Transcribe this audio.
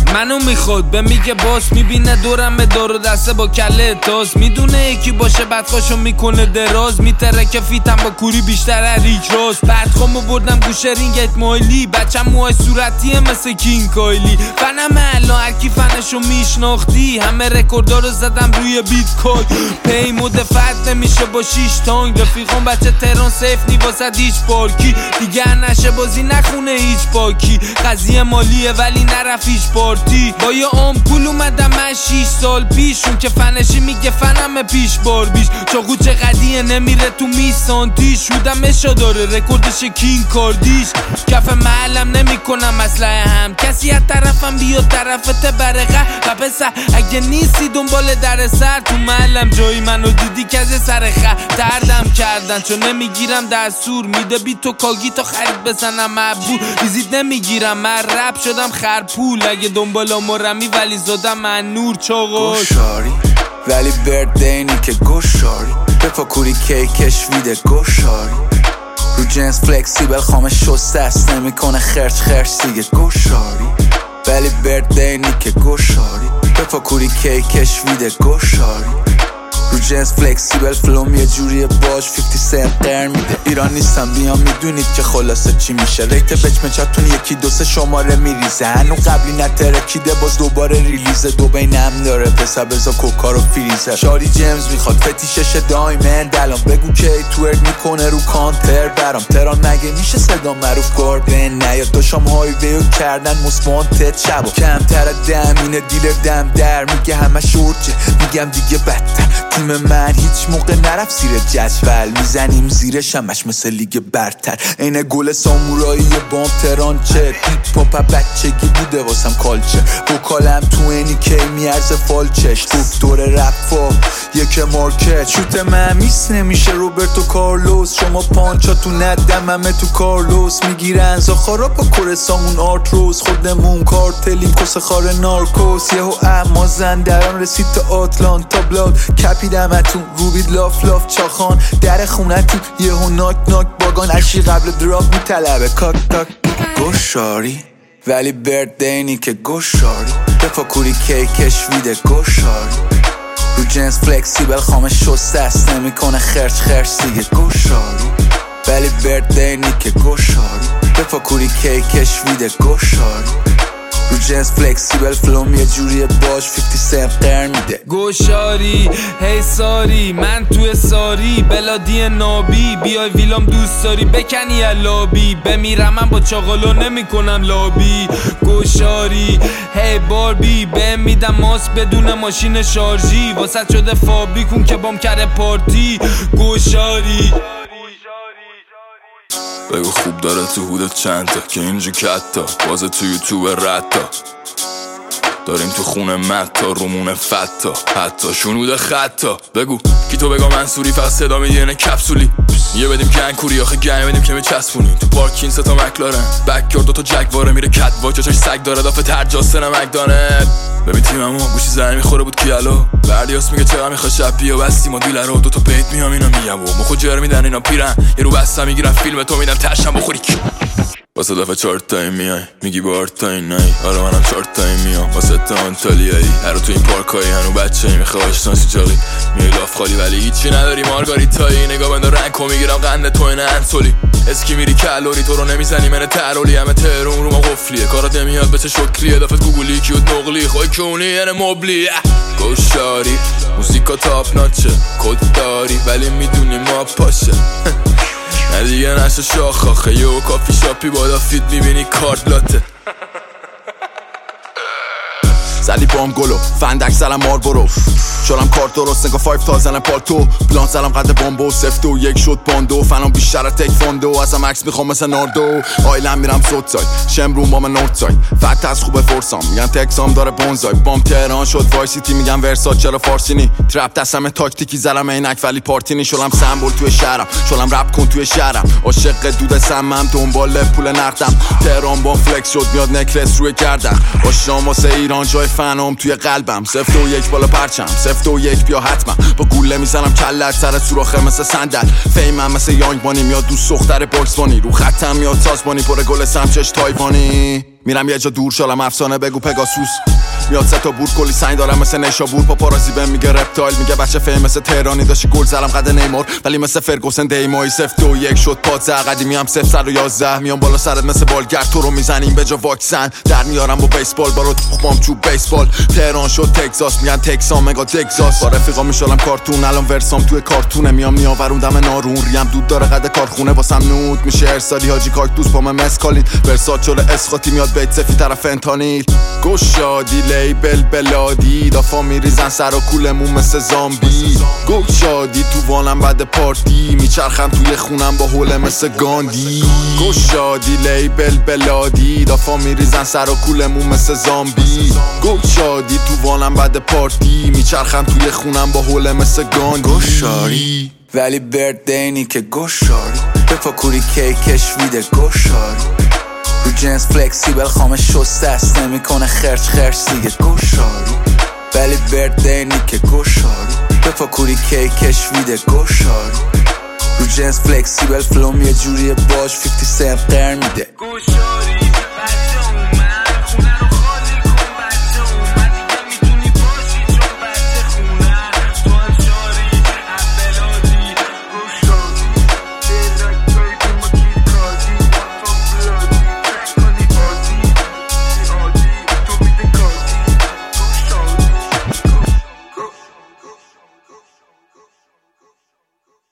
منو میخواد به میگه باس، میبینه دورم دار و دسته با کله تاس، میدونه یکی باشه بدخواشو میکنه دراز، میتره که فیتم با کوری بیشتر ریک راست. بدخوامو بردم گوشه رینگت مایلی، بچم موهای صورتیه مثل کینگ کایلی. فنم الان هرکی فنشو میشناختی، همه رکوردا رو زدم روی بیت کوین. پی مدفعت نمیشه با 6 تانگ، رفیقان بچه تهران سیف نی واسه هیچ پارکی. دیگه نشه بازی نخونه هیچ پاکی، قضیه مالیه ولی نرف هیچ پارتی. با یه آمپول اومدم من 6 سال پیش، اون که فنشی میگه فنم پیش بار بیش. چاقو چقدیه نمیره تو میسانتیش، شودم اشا داره رکوردش کینگ کاردیش. کف محلم نمیکنم اسلحه هم، کسی از طرفم بیاد طرفت برقه. و پسر اگه نیستی دنبال در سر، تو محلم جایی منو دیدی که از سر دردم کردن، چون نمیگیرم دستور. میده بی تو کاگی تا خرید بزنم مبور، ویزیت نمیگیرم من رپ شدم خرپول. اگه دنبال مرمی ولی زدم من نور چاقاش گوشاری ولی بردینی که گوشاری، بفاکوری کیکش ویده گوشاری. رو جنس فلکسیبل خامه شسته است، نمیکنه خرچ دیگه گوشاری. ولی بردینی که گوشاری، بفاکوری کیکش ویده گوشاری. رو جنس فلکسیبل فلوم یه جوریه باش 50 سنت قرن میده. ایران نیستم بیام میدونید که خلاصه چی میشه. ریت بچمچاتون یکی دو سه شماره میریزه، هنو قبلی نترکیده باز دوباره ریلیزه. دو بینم داره پسر بزا کوکا رو فریزه. شاری جیمز میخواد فتیشش دایمند، الان بگو که توئرک میکنه رو کانتر برام. تران مگه میشه صدا معروف گاردن نیاد، داشام هایویو کردن مسپانتت شبا. کمتر دمینه دیلر دم در میگه همه شورچه، میگم دیگه بدتر. تیم من هیچ موقع نرفت زیر جدول، میزنیم زیر شمش مثل لیگ برتر. اینه گل سامورایی بام تران چه هیپ هاپ بچگی بوده واسم کالچه. وکالم تو اینی کی میارزه فالچش، دکتر رفا یک مارکت. شوت من میس نمیشه روبرتو کارلوس، شما پانچا تو ندم همه تو کارلوس. میگیرن زاخارا با کورسامون آرتروس، خودمون کارتلیم کس خار نارکوس. یهو اما زندران رسید تا آتلانتا بلاد، کپیدمتون روبید لاف چاخان. در خونتون یهو ناک باگان، اشی قبل دراپ میطلبه کاک تاک. گوشاری ولی بردینی که گوشاری، بفاکوری کیکش ویده گوشاری. رو جنس فلکسیبل خامه شسته است، نمیکنه خرچ دیگه گوشاری. ولی بردینی که گوشاری، بفاکوری کیکش ویده گوشاری. رو جنس فلکسیبل فلوم یه جوریه باش 50 سنت قرن میده. گوشاری هی ساری من توی ساری، بلادی نابی بیای ویلام دوست داری بکنی لابی. بمیرم من با چاقالو نمی کنم لابی. گوشاری هی باربی بهم میدم ماست بدون ماشین شارژی، واسه شده فابریکون که بام کرده پارتی. گوشاری بگو خوب داره تو هودت چند تا که اینجا کتا بازه تو یوتیوب رتا. داریم تو خونه متا رومونه فتا، حتی شنود خطا. بگو کی تو بگا منصوری فقط صدا میدینه کپسولی. یه بدیم گنگوری آخه گنگ بدیم که میچسبونیم. تو پارکین ستا مکلارن بکیار دوتا جگواره میره کت واچ، چاش سگ داره دافه ترجاسته نمکدانت. ببین تیممو گوشی زنی میخوره بود کیالو، بردیاس میگه چقدر میخواد شب بیا بستیم و دیلر رو دوتا پیت میام اینا میگم و مخو جر میدن اینا پیرن. یه رو بستم میگیرم فیلم تو میدم تشم بخوری کی. واسه دفعه 4 تایی میای میگی بار تایی نایی، آره منم 4 تایی میام واسه تا آنتالیایی. هرو تو این پارکایی هنو بچه ای میخواه آشناسی جاقی میای لاف خالی ولی هیچی نداری مارگاریتایی. نگاه بنده رنگو میگیرم قنده تو این انسولی، اسکی میری کالوری تو رو نمیزنی من ترولی. همه تهرون رو ما قفلیه کارات نمیاد بچه شکلیه، دفت گوگلی کیوت نقلی خواه کونی یعنی مبلی. گوشاری موسیقا تاپ ناچه کد داری ولی میدونی ما پاشه. نه دیگه نشه شاخ آخه یه کافی شاپی بالا فید میبینی کارت لاته. زلی بام گلو فندک زلم مار برو، شدم کارت درست نگاه 5 تا زنم پالتو. پلان زلم قد بامبو سفت و یک شد باندو. فنام بیشتر تک فاندو ازم عکس میخوام مثل ناردو. آیلم میرم سوت ساید شمرون با من نورد ساید، فت از خوبه فرسام میگن تکسام داره بونزای. بام تهران شد وای سیتی میگن ورسات چرا فارسینی. ترپ دستم تاکتیکی زلم عینک ولی پارتینی. شلم سمبل توی شهرم شلم رپ کن توی شهرم، عاشق دود سمم دنبال پول نقدم. تهران با فلکس شد میاد نکلس روی گردن، آشام واسه ایران جای فنام توی قلبم 0 و 1 بالا پرچم 0 و 1 بیا حتما با گوله میزنم کلت سر سوراخه مثل صندل فیمم مثل یانگ بانی میاد دوست دختر باکس بانی رو خطم میاد سازبانی پر گل سمچش تایوانی میرم یه جا دور شالم افسانه بگو پگاسوس میاد 3 تا بور کلی سنگ دارم مثل نیشابور پاپارازی بهم میگه رپتایل میگه بچه فیم مثل تهرانی داشتی گل زدم قد نیمار ولی مثل فرگوسن دیمایی 0 2 1 شد پادزه قدیمی هم 0 میام بالا سرت مثل بالگر تو رو میزنیم به جا واکسن در میارم با بیسبال با رو تخمام چوب بیسبال تهران شد تگزاس میگن تکسان مگا تگزاس با رفیقا میشالم کارتون الان ورسام توی کارتونه میام نیاوروندم نارون ریم دود داره قد کارخونه واسم نود میشه ارسالی حاجی کاکتوس با من مسکالین ورسات شده اسخاتی میاد بیت سفی طرف فنتانیل گشادی لیبل بلادی دافا میریزن سر و کولمون مثل زامبی گشادی تو وانم بعد پارتی میچرخم توی خونم با حوله مثل گاندی گشادی لیبل بلادی دافا میریزن سر و کولمون مثل زامبی گشادی تو وانم بعد پارتی میچرخم توی خونم با حوله مثل گاندی گشاری ولی بردینی که گشاری بپاکوری کیکش ویده گشاری رو جنس فلکسیبل خامه شسته است نمیکنه خرچ دیگه گشاری ولی بردینی که گشاری بپاکوری کیکش ویده گشاری رو جنس فلکسیبل فلوم یه جوریه باش 50 سنت قرن میده